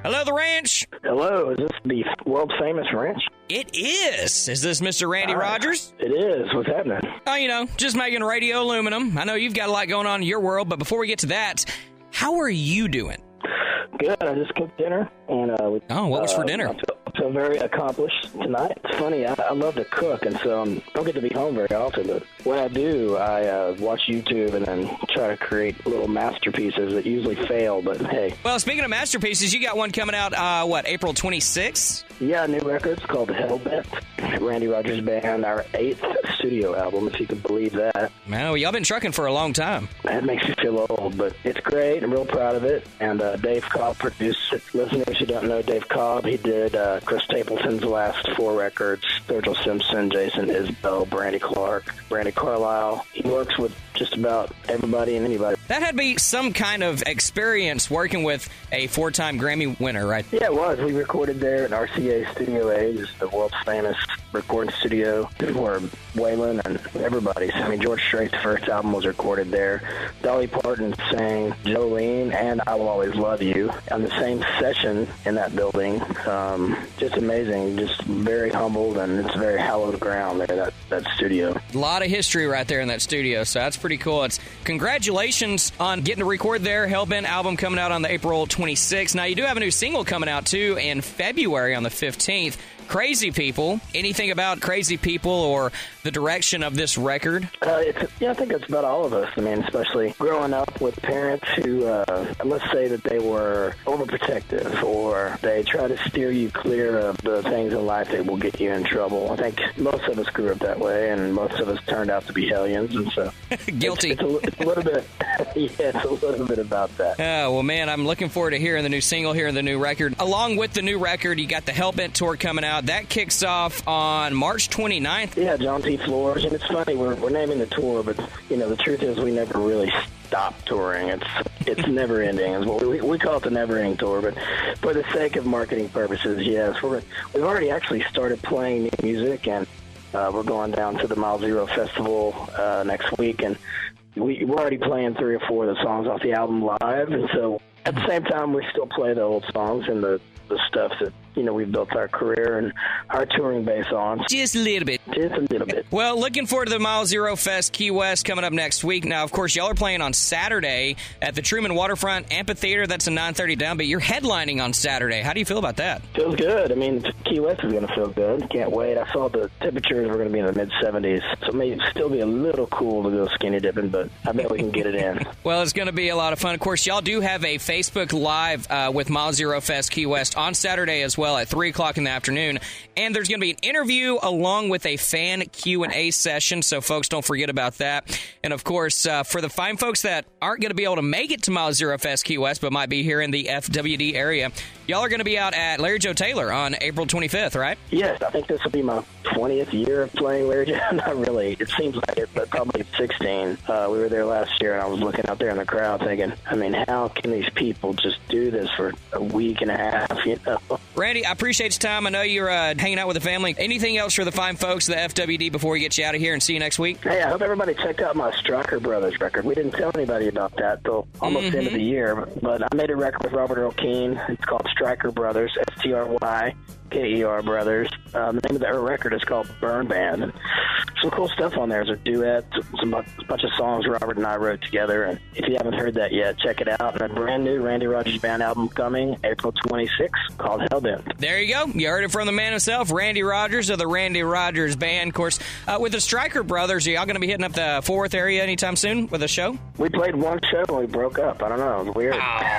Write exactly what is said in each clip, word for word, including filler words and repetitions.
Hello, The Ranch. Hello, is this the world famous Ranch? It is. Is this Mister Randy Hi. Rogers? It is. What's happening? Oh, you know, just making radio aluminum. I know you've got a lot going on in your world, but before we get to that, how are you doing? Good. I just cooked dinner. and uh, we, Oh, what was uh, for dinner? I feel, I feel very accomplished tonight. It's funny. I, I love to cook, and so I don't get to be home very often. But when I do, I uh, watch YouTube and then try to create little masterpieces that usually fail. But hey. Well, speaking of masterpieces, you got one coming out, uh, what, April twenty-sixth? Yeah, new record. It's called Hellbent. Randy Rogers Band, our eighth studio album, if you can believe that. Well, y'all been trucking for a long time. That makes me feel old, but it's great. I'm real proud of it. And uh, Dave Cobb produced it. Listeners who don't know Dave Cobb, he did uh, Chris Stapleton's last four records, Virgil Simpson, Jason Isbell, Brandy Clark, Brandy Carlisle. He works with just about everybody and anybody. That had to be some kind of experience working with a four-time Grammy winner, right? Yeah, it was. We recorded there at R C A Studio A, which is the world's famous recording studio where Waylon and everybody. I mean, George Strait's first album was recorded there. Dolly Parton sang Jolene and I Will Always Love You on the same session in that building. Um, just amazing. Just very humbled, and it's very hallowed ground there, that, that studio. A lot of history right there in that studio, so that's pretty cool. It's congratulations on getting to record there. Hellbent album coming out on the April twenty-sixth. Now, you do have a new single coming out, too, in February on the fifteenth. Crazy People. Anything about Crazy People or the direction of this record? Uh, it's, yeah, I think it's about all of us. I mean, especially growing up with parents who, uh, let's say that they were overprotective or they try to steer you clear of the things in life that will get you in trouble. I think most of us grew up that way, and most of us turned out to be hellions, and so Guilty. It's, it's, a, it's a little bit, yeah, it's a little bit about that. Oh, well, man, I'm looking forward to hearing the new single, hearing the new record. Along with the new record, you got the Hellbent tour coming out. That kicks off on March twenty-ninth. Yeah, John T. Floors. And it's funny, we're, we're naming the tour, but, you know, the truth is we never really stop touring. It's it's never ending. We, we call it the never ending tour, but for the sake of marketing purposes, yes. We're, we've already actually started playing new music, and uh, we're going down to the Mile Zero Festival uh, next week, and we, we're already playing three or four of the songs off the album live, and so at the same time, we still play the old songs and the, the stuff that, you know, we've built our career and our touring base on. Just a little bit. Just a little bit. Well, looking forward to the Mile Zero Fest Key West coming up next week. Now, of course, y'all are playing on Saturday at the Truman Waterfront Amphitheater. That's a nine thirty down, but you're headlining on Saturday. How do you feel about that? Feels good. I mean, Key West is going to feel good. Can't wait. I saw the temperatures were going to be in the mid seventies, so it may still be a little cool to go skinny dipping, but I bet we can get it in. Well, it's going to be a lot of fun. Of course, y'all do have a Facebook Live uh, with Mile Zero Fest Key West on Saturday as well at three o'clock in the afternoon. And there's going to be an interview along with a fan Q and A session, so folks, don't forget about that. And, of course, uh, for the fine folks that aren't going to be able to make it to Mile Zero Fest Key West but might be here in the F W D area, y'all are going to be out at Larry Joe Taylor on April twenty-fifth, right? Yes, I think this will be my twentieth year of playing Larry Joe. Not really. It seems like it, but probably sixteen. Uh, we were there last year, and I was looking out there in the crowd thinking, I mean, how can these people just do this for a week and a half, you know? Randy, I appreciate your time. I know you're uh, hanging out with the family. Anything else for the fine folks of the F W D before we get you out of here and see you next week? Hey, I hope everybody checked out my Stryker Brothers record. We didn't tell anybody about that till almost Mm-hmm. the end of the year, but I made a record with Robert Earl Keen. It's called Stryker Brothers, S T R Y K E R Brothers. Um, the name of the record is called Burn Band. And some cool stuff on there. There's a duet, some a bunch of songs Robert and I wrote together. And if you haven't heard that yet, check it out. And a brand new Randy Rogers Band album coming April twenty-sixth called Hellbent. There you go. You heard it from the man himself, Randy Rogers of the Randy Rogers Band. Of course, uh, with the Stryker Brothers, are y'all going to be hitting up the Fort Worth area anytime soon with a show? We played one show and we broke up. I don't know. It was weird.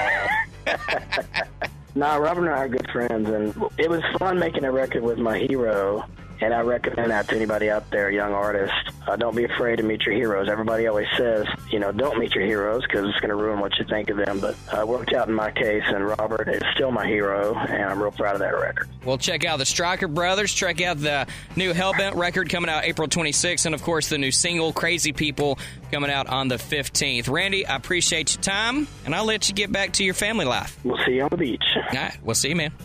No, Robert and I are good friends, and it was fun making a record with my hero, and I recommend that to anybody out there, young artist. Uh, don't be afraid to meet your heroes. Everybody always says, you know, don't meet your heroes because it's going to ruin what you think of them, but uh, it worked out in my case, and Robert is still my hero, and I'm real proud of that record. Well, check out the Stryker Brothers. Check out the new Hellbent record coming out April twenty-sixth, and, of course, the new single, Crazy People, coming out on the fifteenth. Randy, I appreciate your time, and I'll let you get back to your family life. We'll see you on the beach. All right. We'll see you, man.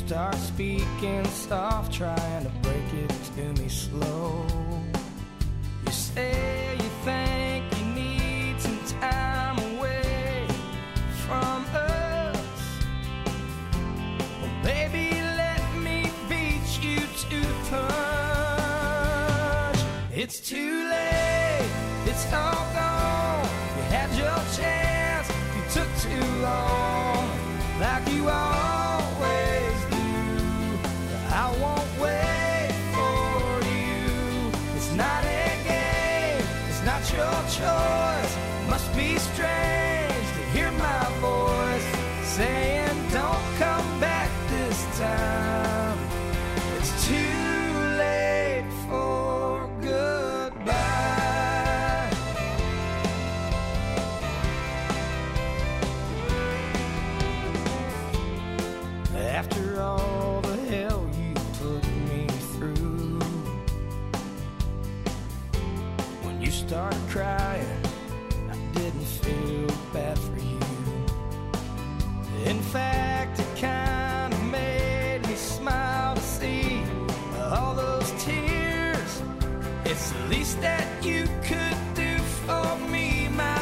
start speaking soft, trying to break it to me slow. You say you think you need some time away from us. Well, baby, let me beat you to the punch. It's too late, it's all gone. You had your chance, you took too long, like you always do. I won't wait for you. It's not a game, it's not your choice. Must be strange to hear my voice saying don't come back this time. It's too late for goodbye. After all the hell you put me through, when you started crying, I didn't feel bad for you. In fact, it kind of made me smile to see all those tears. It's the least that you could do for me, my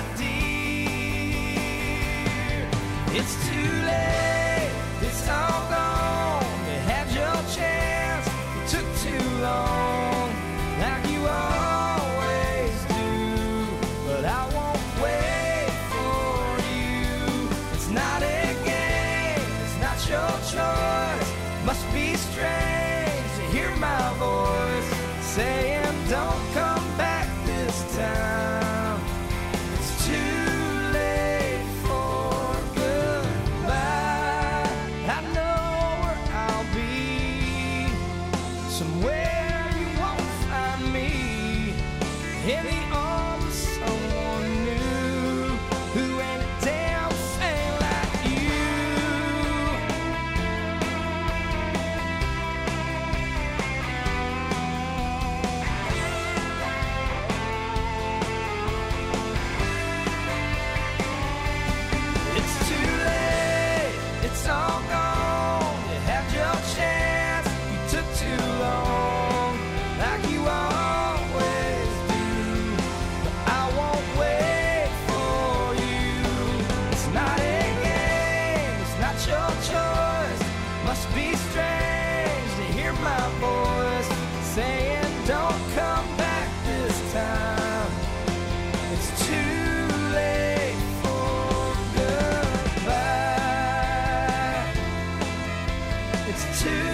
dear. It's too late, it's all gone. You had your chance, it took too long, like you always do. But I won't wait for you. It's not a game, it's not your choice. Must be strange to hear my voice saying don't come back this time. It's too late for goodbye. I know where I'll be, somewhere you won't find me, in the arms of someone new who ain't a damn thing like you. It's too late, it's all gone. You had your chance, you took too long, like you always do. But I won't wait for you. It's not a game, it's not your choice. Must be strange to hear my voice saying don't come back this time. It's too late for goodbye. It's too